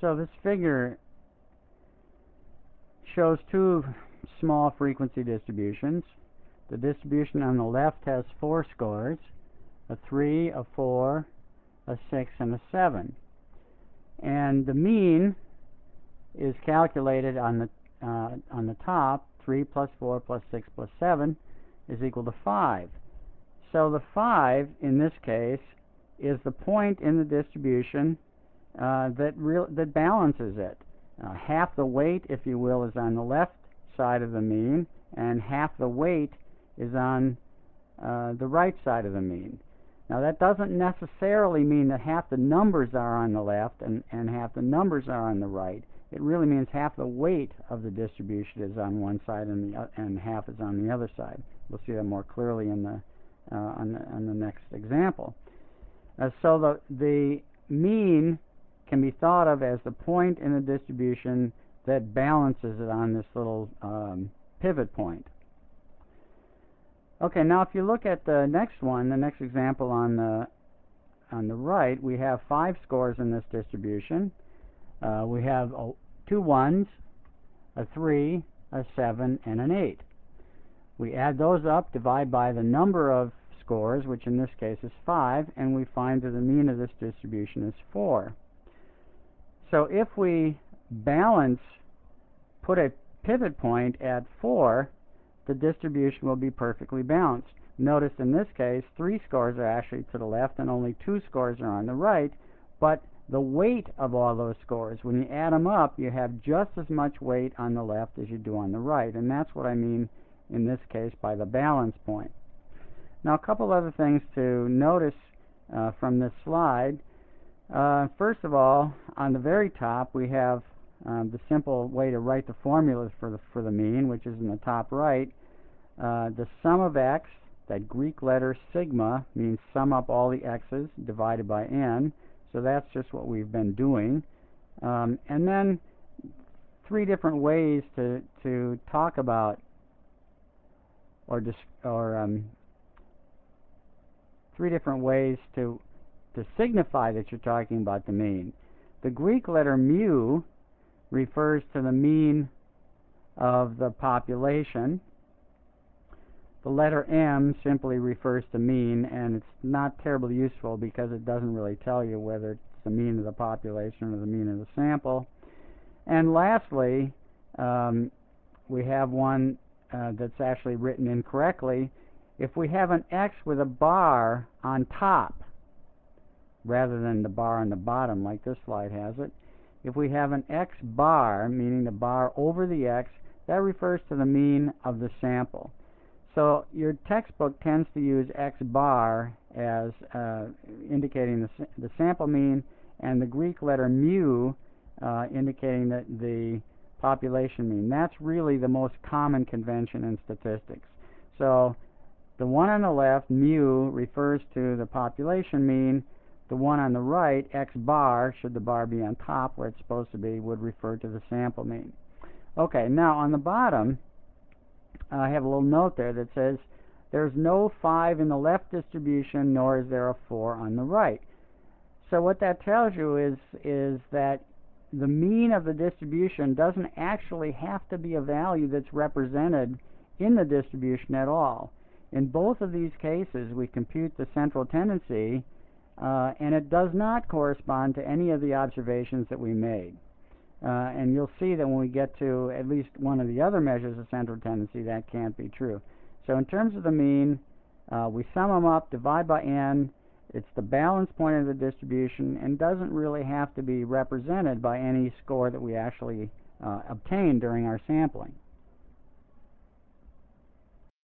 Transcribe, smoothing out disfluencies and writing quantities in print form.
So this figure shows two small frequency distributions. The distribution on the left has 4 scores, a 3, a 4, a 6, and a 7. And the mean is calculated on the top. 3 plus 4 plus 6 plus 7 is equal to 5. So the 5 in this case is the point in the distribution that balances it. Half the weight, if you will, is on the left side of the mean, and half the weight is on the right side of the mean. Now that doesn't necessarily mean that half the numbers are on the left and half the numbers are on the right. It really means half the weight of the distribution is on one side and half is on the other side. We'll see that more clearly in on the next example. So the mean can be thought of as the point in the distribution that balances it on this little pivot point. Okay, now if you look at the next one, the next example on the right, we have 5 scores in this distribution. We have 2 1s, a 3, a 7, and an 8. We add those up, divide by the number of scores, which in this case is 5, and we find that the mean of this distribution is 4. So if we put a pivot point at 4, the distribution will be perfectly balanced. Notice in this case, 3 scores are actually to the left and only 2 scores are on the right, but the weight of all those scores, when you add them up, you have just as much weight on the left as you do on the right, and that's what I mean in this case by the balance point. Now a couple other things to notice from this slide. First of all, on the very top we have the simple way to write the formula for the mean, which is in the top right. The sum of x, that Greek letter sigma, means sum up all the x's divided by n. So that's just what we've been doing. And then 3 different ways to talk about or 3 different ways to signify that you're talking about the mean. The Greek letter mu refers to the mean of the population. The letter m simply refers to mean, and it's not terribly useful because it doesn't really tell you whether it's the mean of the population or the mean of the sample. And lastly, we have one that's actually written incorrectly. If we have an x with a bar on top rather than the bar on the bottom like this slide has it, if we have an x bar, meaning the bar over the x, that refers to the mean of the sample. So your textbook tends to use x bar as indicating the sample mean, and the Greek letter mu indicating the population mean. That's really the most common convention in statistics. So the one on the left, mu, refers to the population mean. The one on the right, x bar, should the bar be on top where it's supposed to be, would refer to the sample mean. Okay, now on the bottom, I have a little note there that says there's no 5 in the left distribution, nor is there a 4 on the right. So what that tells you is that the mean of the distribution doesn't actually have to be a value that's represented in the distribution at all. In both of these cases, we compute the central tendency, and it does not correspond to any of the observations that we made. And you'll see that when we get to at least one of the other measures of central tendency, that can't be true. So in terms of the mean, we sum them up, divide by n. It's the balance point of the distribution and doesn't really have to be represented by any score that we actually obtain during our sampling.